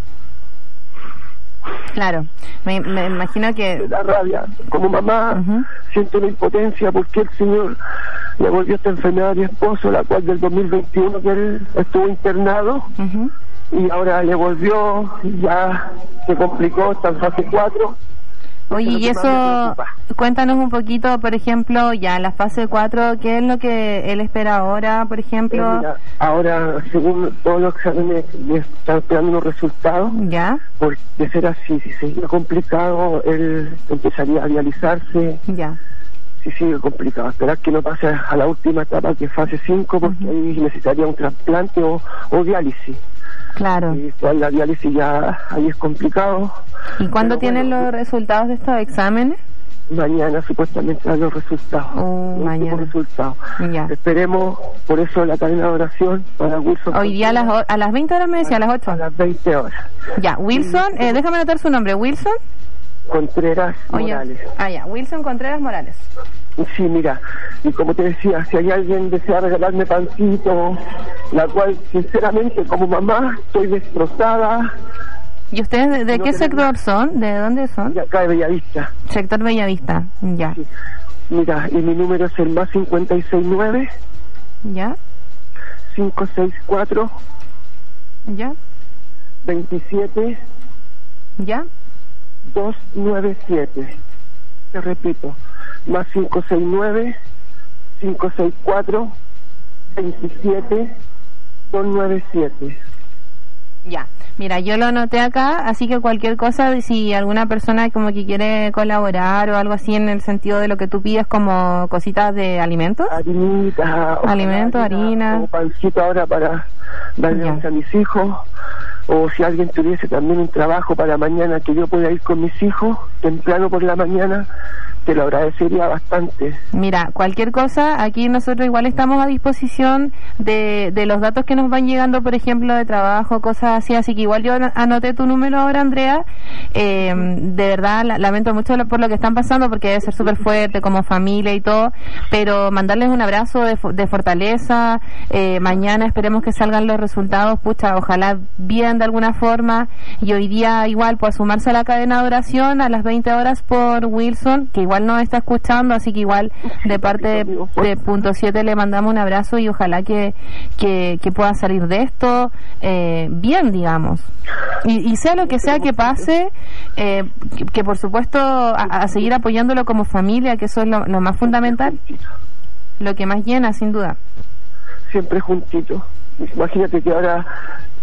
Speaker 11: Claro, me, me imagino que...
Speaker 21: Me da rabia. Como mamá, uh-huh. siento una impotencia porque el Señor le volvió esta enfermedad a mi esposo, la cual del dos mil veintiuno que él estuvo internado, uh-huh. y ahora le volvió, ya se complicó, está en fase cuatro.
Speaker 11: Oye, y eso, cuéntanos un poquito, por ejemplo, ya en la fase cuatro, ¿qué es lo que él espera ahora, por ejemplo?
Speaker 21: Eh, mira, ahora, según todos los exámenes, le están esperando los resultados.
Speaker 11: ¿Ya?
Speaker 21: Porque de ser así, si sigue complicado, él empezaría a dializarse.
Speaker 11: Ya.
Speaker 21: Si sigue complicado, esperar que no pase a la última etapa, que es fase cinco, porque uh-huh. ahí necesitaría un trasplante o, o diálisis.
Speaker 11: Claro.
Speaker 21: Y con la diálisis ya ahí es complicado.
Speaker 11: ¿Y cuándo tienen
Speaker 21: bueno,
Speaker 11: los resultados de estos exámenes?
Speaker 21: Mañana supuestamente dan los resultados.
Speaker 11: Oh, mañana.
Speaker 21: Resultados.
Speaker 11: Ya.
Speaker 21: Esperemos, por eso la cadena de oración para Wilson.
Speaker 11: Hoy día a las, o- a las veinte horas me decía, a las ocho.
Speaker 21: A las veinte horas.
Speaker 11: Ya, Wilson, eh, déjame anotar su nombre, Wilson.
Speaker 21: Contreras
Speaker 11: Oye.
Speaker 21: Morales.
Speaker 11: Ah, ya, Wilson Contreras Morales.
Speaker 21: Sí, mira, y como te decía, si hay alguien que desea regalarme pancito, la cual sinceramente como mamá estoy destrozada.
Speaker 11: ¿Y ustedes de, de
Speaker 21: no
Speaker 11: qué
Speaker 21: tenemos...
Speaker 11: sector son? ¿De dónde son?
Speaker 21: De acá de Bellavista.
Speaker 11: Sector Bellavista, ya.
Speaker 21: Sí. Mira, y mi número es el más cincuenta y seis nueve.
Speaker 11: Ya.
Speaker 21: cinco seis cuatro.
Speaker 11: Ya.
Speaker 21: veintisiete.
Speaker 11: Ya.
Speaker 21: dos nueve siete. Te repito, más cinco seis nueve, cinco seis cuatro, veintisiete, dos nueve siete.
Speaker 11: Ya, mira, yo lo anoté acá, así que cualquier cosa, si alguna persona como que quiere colaborar o algo así en el sentido de lo que tú pides, como cositas de alimentos.
Speaker 21: Harinitas.
Speaker 11: Alimentos, harina.
Speaker 21: O pancito ahora para darle a mis hijos. O si alguien tuviese también un trabajo para mañana que yo pueda ir con mis hijos temprano por la mañana, te lo agradecería bastante.
Speaker 11: Mira, cualquier cosa, aquí nosotros igual estamos a disposición de, de los datos que nos van llegando, por ejemplo, de trabajo, cosas así, así que igual yo anoté tu número ahora, Andrea. Eh, de verdad, la, lamento mucho lo, por lo que están pasando, porque debe ser súper fuerte como familia y todo, pero mandarles un abrazo de, de fortaleza. Eh, mañana esperemos que salgan los resultados, pucha, ojalá bien de alguna forma, y hoy día igual pues sumarse a la cadena de oración a las veinte horas por Wilson, que igual nos está escuchando, así que igual de parte de, de Punto siete le mandamos un abrazo y ojalá que, que, que pueda salir de esto eh, bien, digamos, y, y sea lo que sea que pase, eh, que, que por supuesto a, a seguir apoyándolo como familia, que eso es lo, lo más fundamental, lo que más llena sin duda.
Speaker 21: Siempre juntito. Imagínate que ahora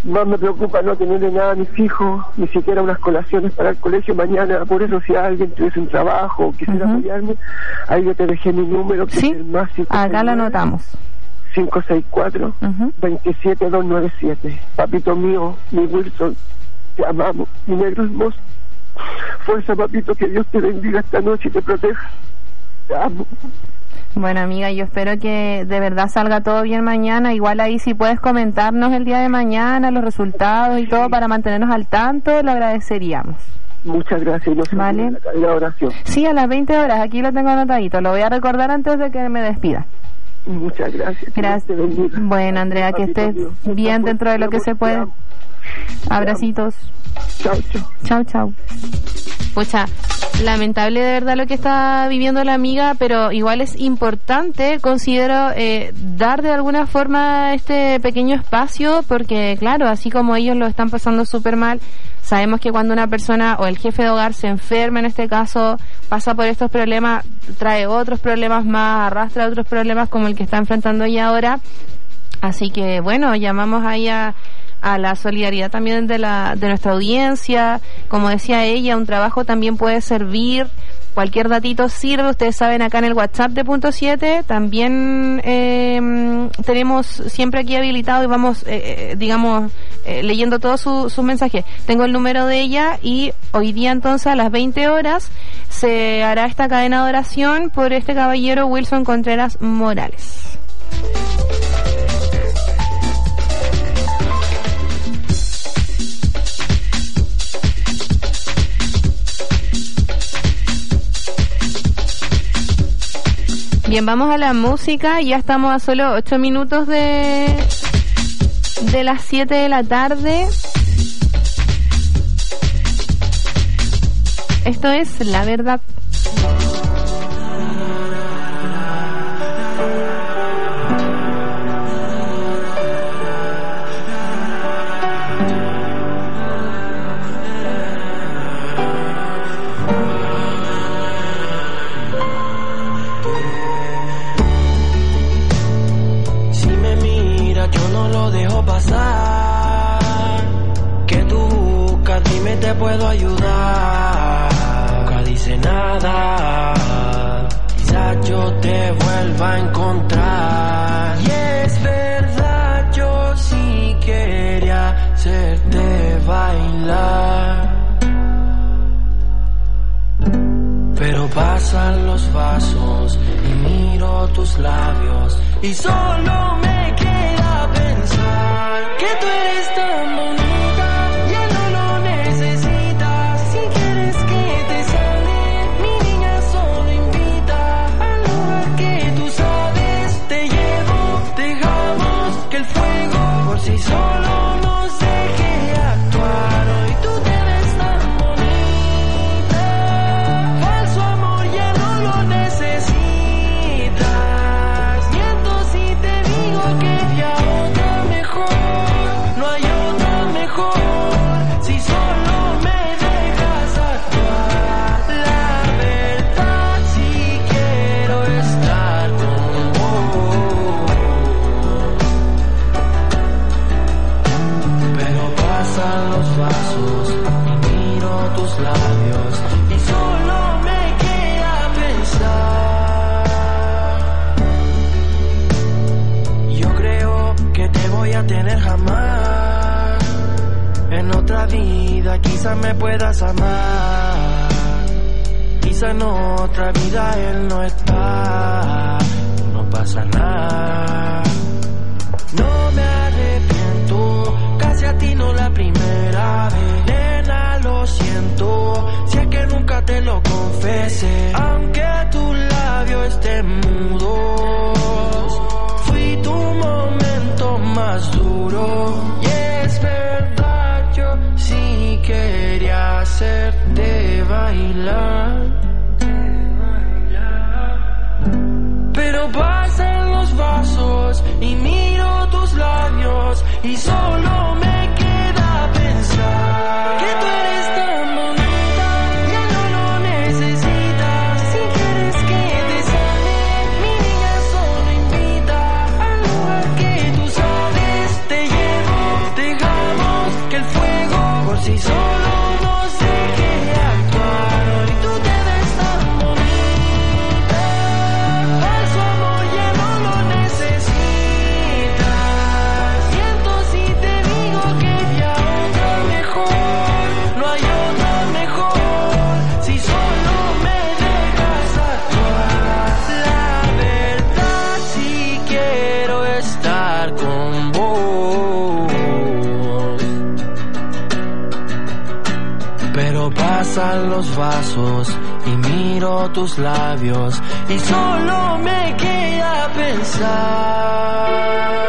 Speaker 21: más me preocupa no tenerle nada a mis hijos, ni siquiera unas colaciones para el colegio mañana. Por eso, si alguien tuviese un trabajo o quisiera uh-huh. apoyarme, ahí yo te dejé mi número, que
Speaker 11: sí,
Speaker 21: es el más
Speaker 11: acá lo anotamos.
Speaker 21: cinco seis cuatro, dos siete dos nueve siete. Papito mío, mi Wilson, te amamos, mi negro hermoso. Fuerza, papito, que Dios te bendiga esta noche y te proteja. Te amo.
Speaker 11: Bueno, amiga, yo espero que de verdad salga todo bien mañana. Igual ahí si puedes comentarnos el día de mañana los resultados y todo para mantenernos al tanto, lo agradeceríamos.
Speaker 21: Muchas gracias. No se
Speaker 11: ¿Vale?
Speaker 21: La, la oración.
Speaker 11: Sí, a las veinte horas, aquí lo tengo anotadito. Lo voy a recordar antes de que me despida.
Speaker 21: Muchas gracias.
Speaker 11: Gracias. Bueno, Andrea, que estés bien dentro de lo que se puede. Abracitos.
Speaker 21: Chao, chao.
Speaker 11: Chao, chao. Pucha, lamentable de verdad lo que está viviendo la amiga, pero igual es importante, considero, eh, dar de alguna forma este pequeño espacio, porque claro, así como ellos lo están pasando súper mal, sabemos que cuando una persona o el jefe de hogar se enferma, en este caso, pasa por estos problemas, trae otros problemas más, arrastra otros problemas como el que está enfrentando ella ahora. Así que bueno, llamamos ahí a a la solidaridad también de la de nuestra audiencia. Como decía ella, un trabajo también puede servir, cualquier datito sirve. Ustedes saben, acá en el WhatsApp de Punto siete también eh, tenemos siempre aquí habilitado y vamos, eh, digamos, eh, leyendo todos sus su mensajes. Tengo el número de ella y hoy día entonces a las veinte horas se hará esta cadena de oración por este caballero Wilson Contreras Morales. Bien, vamos a la música. Ya estamos a solo ocho minutos de de las siete de la tarde. Esto es La Verdad.
Speaker 1: Que tú buscas, dime, te puedo ayudar. Nunca dice nada, quizás yo te vuelva a encontrar. Y es verdad, yo sí quería hacerte bailar, pero pasan los pasos y miro tus labios y solo me queda pensar que tú eres tan bonita, ya no lo necesitas. Si quieres que te sane, mi niña, solo invita al lugar que tú sabes. Te llevo, dejamos que el fuego por sí solo nos deje actuar. Hoy tú te ves tan bonita, falso amor ya no lo necesitas. Miento si te digo que ya otra mejor, no hay otra mejor, si solo me dejas actuar. La verdad, si quiero estar con vos, pero pasan los pasos y miro tus labios y solo me queda pensar. Yo creo que te voy a tener jamás. En otra vida quizás me puedas amar. Quizá en otra vida él no está. No pasa nada. No me arrepiento, casi a ti no la primera vez. Nena, lo siento, si es que nunca te lo confesé. Aunque tus labios estén mudos, fui tu momento más duro. Y es verdad, yo sí quería hacerte bailar, pero pasan los vasos y miro tus labios y solo me queda pensar que tú eres tan bonita, ya no lo necesitas. Si quieres que te sane, mi niña, solo invita al lugar que tú sabes. Te llevo, dejamos estar con vos. Pero pasan los vasos y miro tus labios y solo me queda pensar.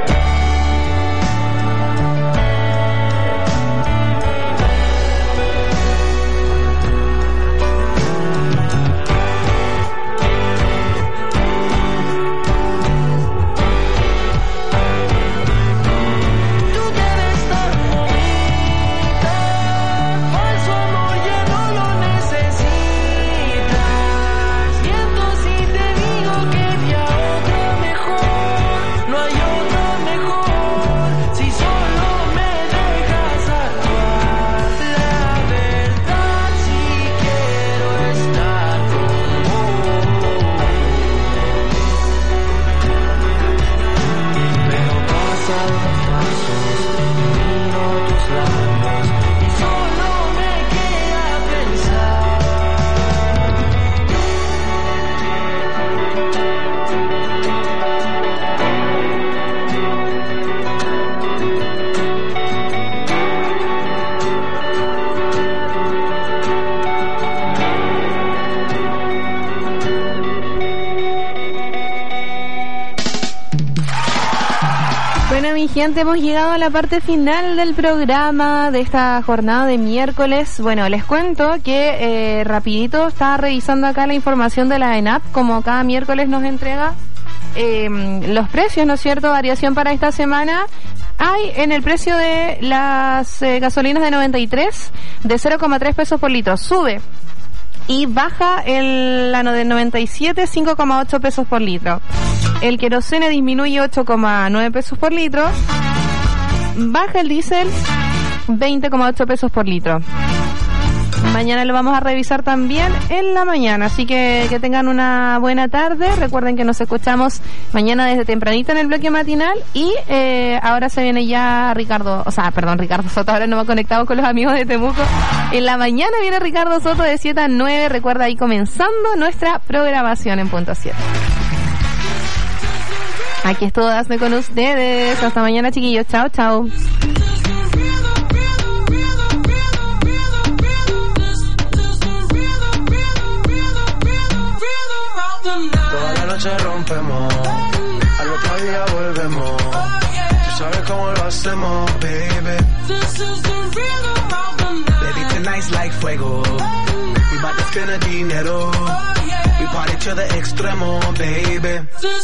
Speaker 11: Gente, hemos llegado a la parte final del programa de esta jornada de miércoles. Bueno, les cuento que eh, rapidito estaba revisando acá la información de la ENAP, como cada miércoles nos entrega eh, los precios, ¿no es cierto? Variación para esta semana. Hay en el precio de las eh, gasolinas de noventa y tres de cero coma tres pesos por litro, sube. Y baja el la de noventa y siete, cinco coma ocho pesos por litro. El querosene disminuye ocho coma nueve pesos por litro. Baja el diésel veinte coma ocho pesos por litro. Mañana lo vamos a revisar también en la mañana, así que que tengan una buena tarde. Recuerden que nos escuchamos mañana desde tempranito en el bloque matinal y eh, ahora se viene ya Ricardo, o sea, perdón, Ricardo Soto, ahora nos hemos conectado con los amigos de Temuco. En la mañana viene Ricardo Soto de siete a nueve, recuerda ahí comenzando nuestra programación en Punto siete. Aquí estuvo Dazne con ustedes, hasta mañana chiquillos, chao, chao.
Speaker 1: Toda la noche rompemos, al otro día volvemos. Tú sabes cómo lo hacemos, baby.
Speaker 18: Baby, tonight's like fuego. We bout to spend the dinero. We party to the extremo, baby.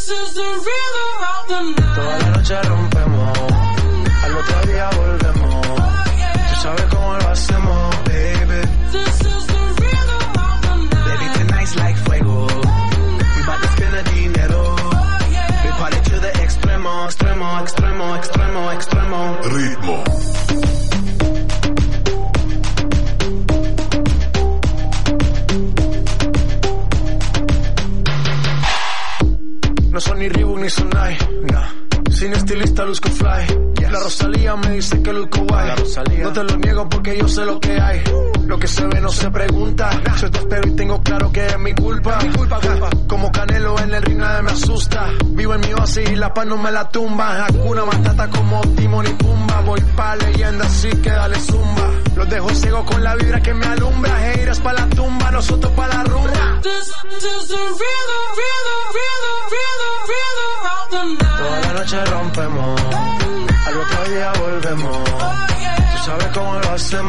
Speaker 1: Toda la noche rompemos, al otro día volvemos. Tú sabes cómo lo hacemos, baby.
Speaker 18: Baby, tonight's like fuego. Extremo, extremo, extremo, extremo, extremo.
Speaker 2: Ritmo.
Speaker 6: No son ni Reebok ni Sonai, nah. Sin estilista luzco fly. Yes. La Rosalía me dice que luzco guay. No te lo niego porque yo sé lo que hay. Lo que se ve no se pregunta. Nah. Yo te espero y tengo claro que es mi culpa. Mi culpa, culpa. Como Canelo en el ring nadie me asusta. Vivo en mi oasis y la paz no me la tumba. Hakuna Matata como Timon y Pumba. Voy pa' leyenda así que dale zumba. Los dejo ciego con la vibra que me alumbra. Heiras pa' la tumba, nosotros pa' la rumba.
Speaker 1: Toda la noche rompemos, al otro día volvemos. Tú sabes cómo lo hacemos.